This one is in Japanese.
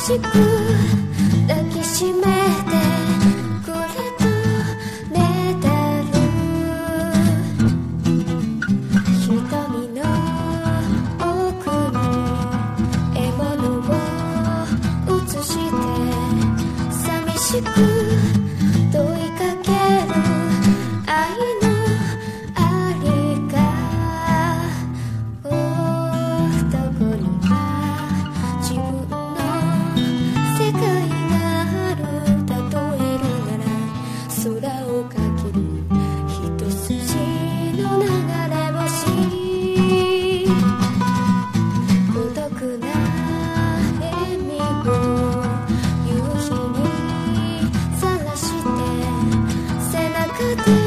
しく抱きしめてくれと寝てる瞳の奥に獲物を映して寂しく問いかける愛のありかどこには自分の世界がある例えるなら空をかける一筋の流れ星孤独な笑みを夕日にさらして背中で